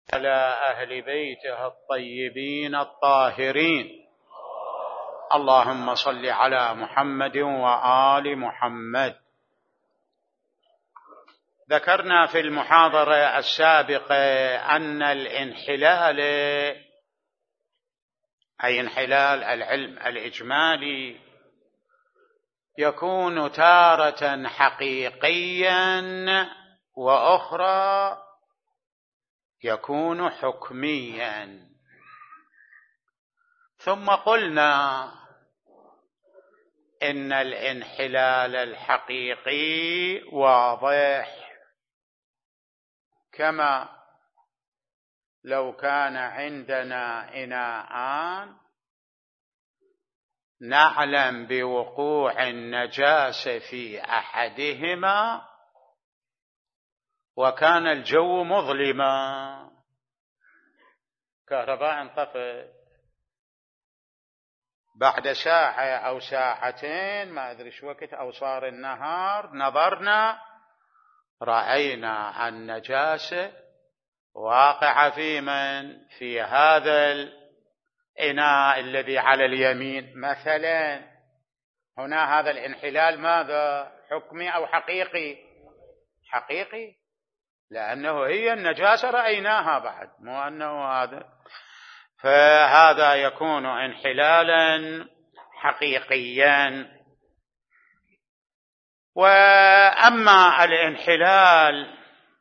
على أهل بيته الطيبين الطاهرين. اللهم صل على محمد وآل محمد. ذكرنا في المحاضرة السابقة أن الانحلال، أي انحلال العلم الإجمالي، يكون تارة حقيقيا وأخرى يكون حكميا. ثم قلنا إن الانحلال الحقيقي واضح، كما لو كان عندنا إناءان نعلم بوقوع النجاسة في أحدهما وكان الجو مظلما، كهرباء انطفت، بعد ساعة أو ساعتين ما أدري شو وقت أو صار النهار، نظرنا رأينا النجاسة واقعة في من؟ في هذا الإناء الذي على اليمين مثلا. هنا هذا الانحلال ماذا؟ حكمي أو حقيقي؟ حقيقي، لأنه هي النجاسة رأيناها بعد، مو أنه هذا، فهذا يكون انحلالا حقيقيا. وأما الانحلال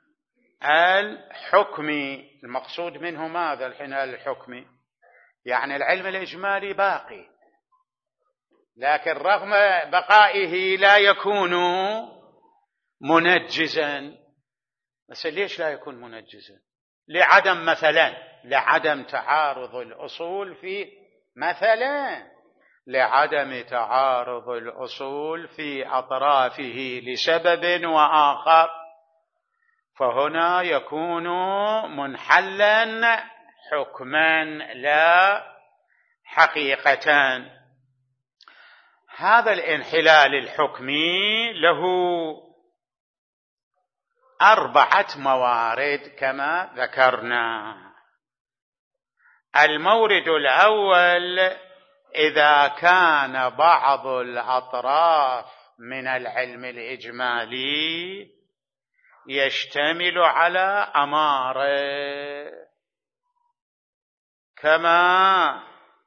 الحكمي المقصود منه ماذا؟ الانحلال الحكمي يعني العلم الإجمالي باقي، لكن رغم بقائه لا يكون منجزا. بس ليش لا يكون منجزا؟ لعدم مثلا لعدم تعارض الأصول في لعدم تعارض الأصول في أطرافه لسبب وآخر، فهنا يكون منحلا حكما لا حقيقة. هذا الانحلال الحكمي له 4 موارد كما ذكرنا. المورد الأول: إذا كان بعض الأطراف من العلم الإجمالي يشتمل على أمارة، كما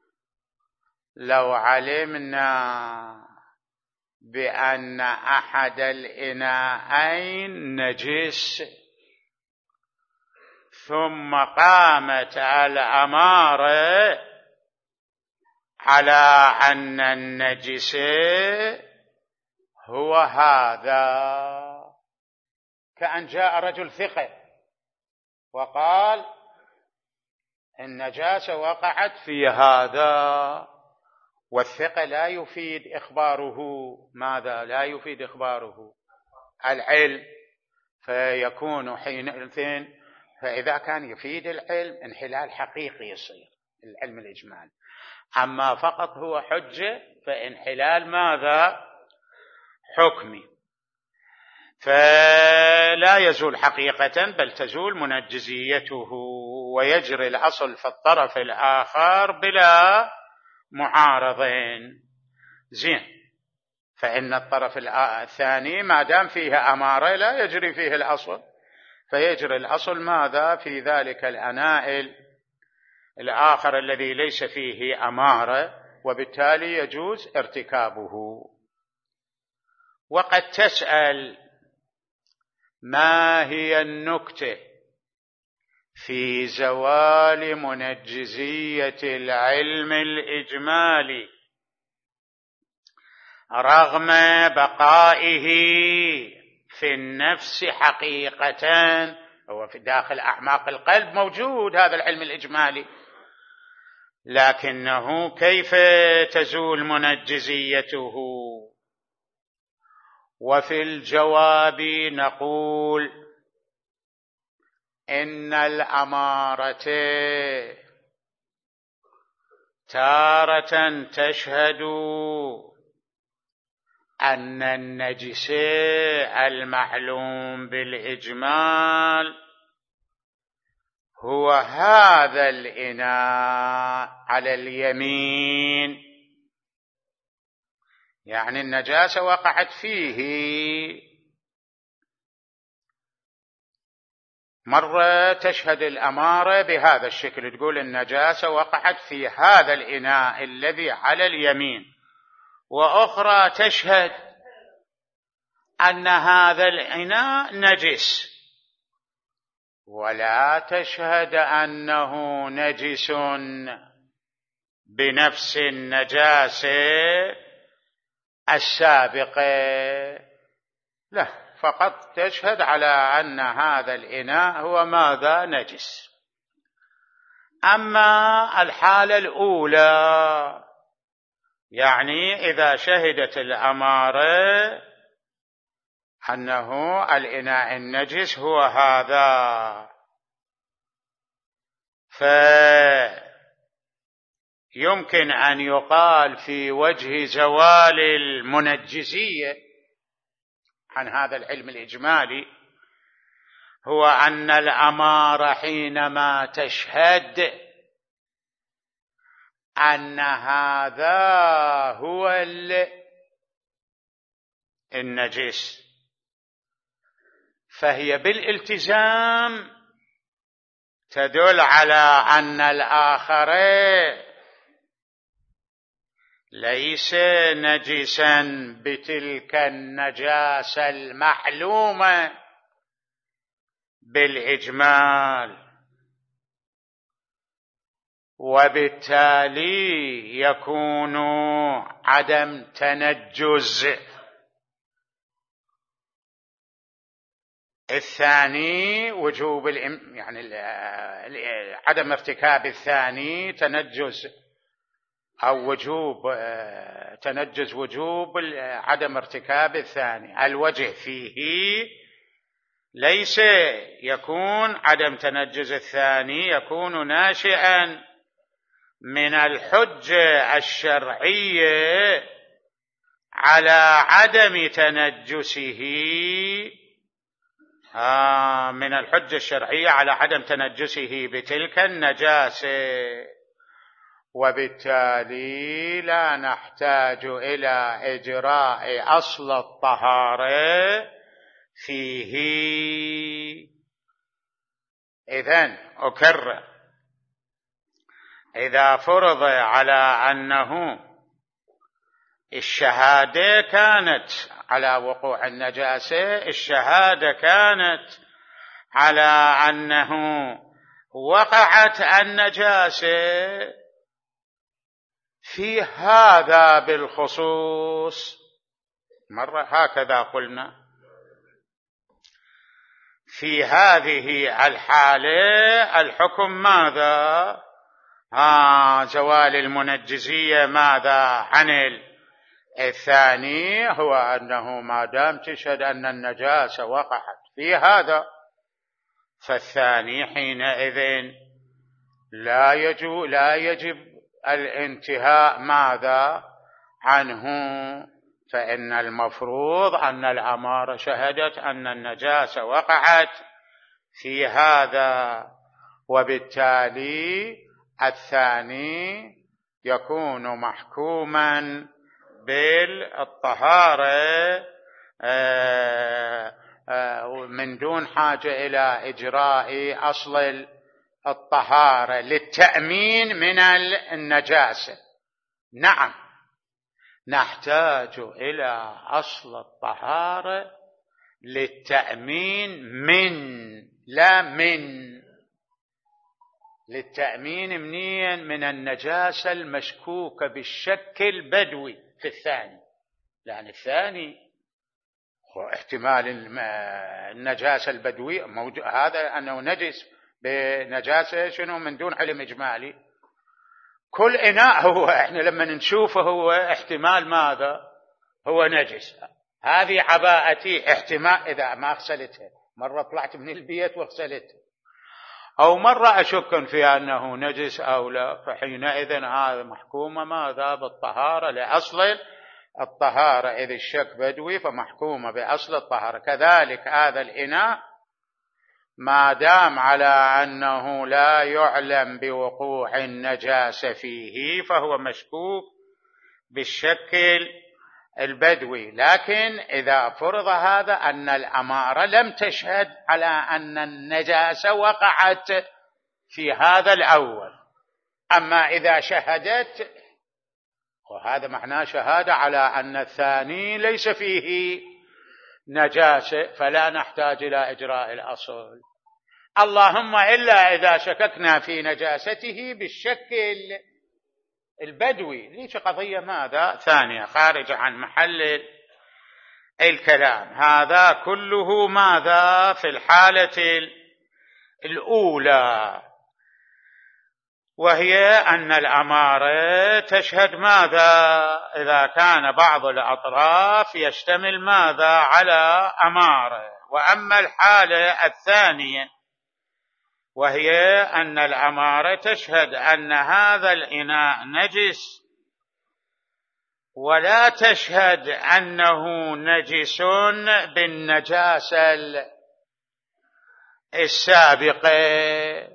لو علمنا بأن أحد الإناءين نجس ثم قامت الأمارة على أن النجس هو هذا، كأن جاء رجل ثقة وقال النجاسة وقعت في هذا، والثقة لا يفيد إخباره ماذا؟ لا يفيد إخباره العلم، فيكون حينئذ، فإذا كان يفيد العلم انحلال حقيقي يصير العلم الإجمالي. أما فقط هو حجة فانحلال ماذا؟ حكمي، فلا يزول حقيقة بل تزول منجزيته، ويجري الأصل في الطرف الآخر بلا معارضين. زين، فإن الطرف الثاني ما دام فيه أمارة لا يجري فيه الأصل، فيجري الأصل ماذا؟ في ذلك الأناء الآخر الذي ليس فيه أمارة، وبالتالي يجوز ارتكابه. وقد تسأل: ما هي النكتة في زوال منجزية العلم الإجمالي رغم بقائه في النفس حقيقة؟ هو في داخل أعماق القلب موجود هذا العلم الإجمالي، لكنه كيف تزول منجزيته؟ وفي الجواب نقول: إن الأمارة تارة تشهد أن النجس المعلوم بالإجمال هو هذا الإناء على اليمين، يعني النجاسة وقعت فيه. مرة تشهد الأمارة بهذا الشكل، تقول النجاسة وقعت في هذا الإناء الذي على اليمين، وأخرى تشهد أن هذا الإناء نجس، ولا تشهد أنه نجس بنفس النجاسة السابقة، لا، فقط تشهد على أن هذا الإناء هو ماذا؟ نجس. أما الحالة الأولى، يعني إذا شهدت الأمارة أنه الإناء النجس هو هذا، فيمكن أن يقال في وجه زوال المنجزية عن هذا العلم الإجمالي، هو أن الأمارة حينما تشهد أن هذا هو النجس، فهي بالالتزام تدل على أن الآخر ليس نجسا بتلك النجاسة المعلومة بالإجمال، وبالتالي يكون عدم تنجز الثاني وجوب يعني عدم ارتكاب الثاني تنجز، أو وجوب تنجز وجوب عدم ارتكاب الثاني. الوجه فيه ليس يكون عدم تنجز الثاني، يكون ناشئا من الحجة الشرعية على عدم تنجسه، من الحجة الشرعية على عدم تنجسه بتلك النجاسة، وبالتالي لا نحتاج إلى إجراء أصل الطهارة فيه. إذن أكرر، إذا فرض على أنه الشهادة كانت على وقوع النجاسة، الشهادة كانت على أنه وقعت النجاسة في هذا بالخصوص، مرة هكذا قلنا، في هذه الحالة الحكم ماذا؟ زوال المنجزية ماذا عن الثاني؟ هو أنه ما دام تشهد أن النجاسة وقعت في هذا، فالثاني حينئذ لا يجب الانتهاء ماذا عنه، فإن المفروض أن الأمارة شهدت أن النجاسة وقعت في هذا، وبالتالي الثاني يكون محكوما بالطهارة من دون حاجة إلى إجراء أصل الطهارة للتأمين من النجاسة. نعم، نحتاج إلى أصل الطهارة للتأمين للتأمين من النجاسة المشكوكة بالشك البدوي في الثاني، لأن الثاني هو احتمال النجاسة البدوية موجود، هذا أنه نجس بنجاسة شنو من دون علم إجمالي. كل إناء هو احنا لما نشوفه هو احتمال ماذا؟ هو نجس. هذه عباءتي احتمال إذا ما غسلتها، مرة طلعت من البيت وغسلتها، أو مرة أشك في أنه نجس أو لا، فحينئذ هذا محكومة ماذا؟ بالطهارة لأصل الطهارة، إذ الشك بدوي فمحكومة بأصل الطهارة. كذلك هذا الإناء ما دام على أنه لا يعلم بوقوع النجاسة فيه فهو مشكوك بالشك البدوي. لكن إذا فرض هذا أن الأمارة لم تشهد على أن النجاسة وقعت في هذا الأول، أما إذا شهدت وهذا معناه شهادة على أن الثاني ليس فيه نجاسة، فلا نحتاج إلى إجراء الأصل، اللهم إلا إذا شككنا في نجاسته بالشك البدوي، ليش قضية ماذا ثانية خارج عن محل الكلام. هذا كله ماذا في الحالة الأولى، وهي أن الأمارة تشهد ماذا إذا كان بعض الأطراف يشتمل ماذا على أمارة. وأما الحالة الثانية وهي أن الأمارة تشهد أن هذا الإناء نجس ولا تشهد أنه نجس بالنجاسة السابقة،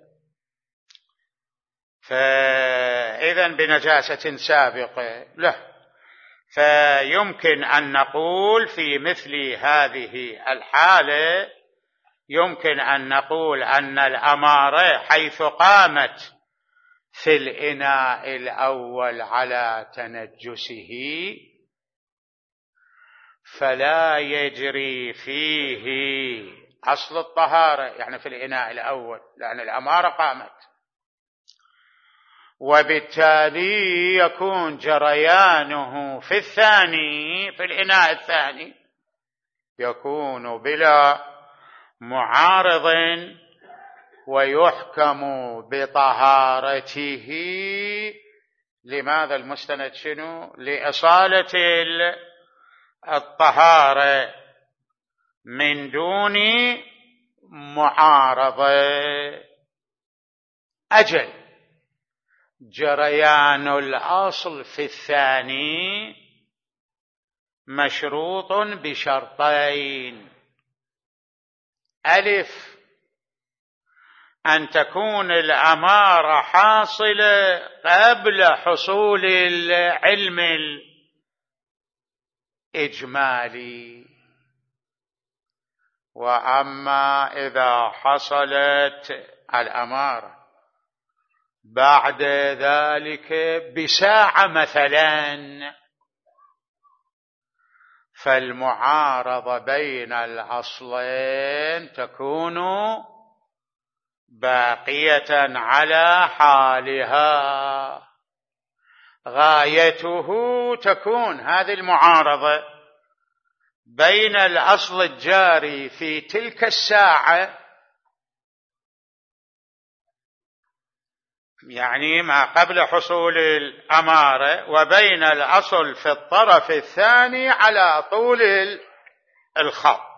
فإذن بنجاسة سابقة له، فيمكن أن نقول في مثل هذه الحالة يمكن أن نقول أن الأمارة حيث قامت في الإناء الأول على تنجسه فلا يجري فيه أصل الطهارة، يعني في الإناء الأول لأن الأمارة قامت، وبالتالي يكون جريانه في الثاني في الإناء الثاني يكون بلا معارض ويحكم بطهارته. لماذا المستند شنو؟ لإصالة الطهارة من دون معارضة. أجل جريان الأصل في الثاني مشروط بشرطين: ألف أن تكون الأمارة حاصلة قبل حصول العلم الإجمالي، وأما إذا حصلت الأمارة بعد ذلك بساعة مثلا فالمعارضة بين الأصلين تكون باقية على حالها، غايته تكون هذه المعارضة بين الأصل الجاري في تلك الساعة، يعني ما قبل حصول الأمارة، وبين الأصل في الطرف الثاني على طول الخط.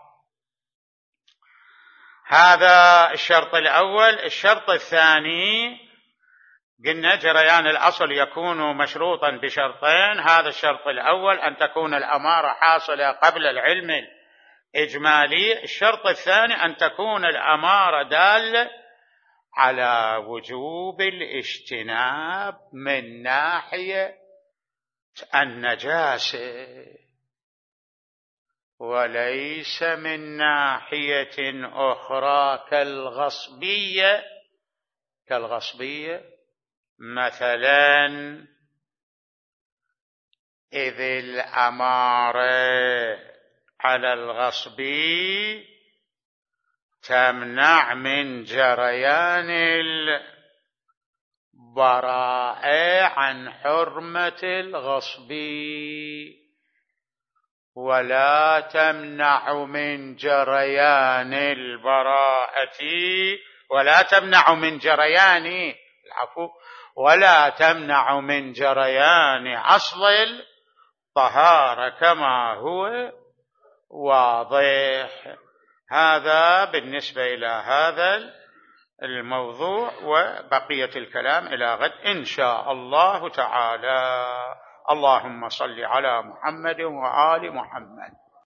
هذا الشرط الأول. الشرط الثاني قلنا جريان الأصل يكون مشروطا بشرطين: هذا الشرط الأول أن تكون الأمارة حاصلة قبل العلم الإجمالي، الشرط الثاني أن تكون الأمارة دالة على وجوب الاجتناب من ناحية النجاسة وليس من ناحية أخرى كالغصبية مثلا، إذ الأمارة على الغصب تمنع من جريان البراءة عن حرمة الغصب، ولا تمنع من جريان البراءة ولا تمنع من جريان أصل الطهارة كما هو واضح. هذا بالنسبة إلى هذا الموضوع، وبقية الكلام إلى غد إن شاء الله تعالى. اللهم صل على محمد وآل محمد.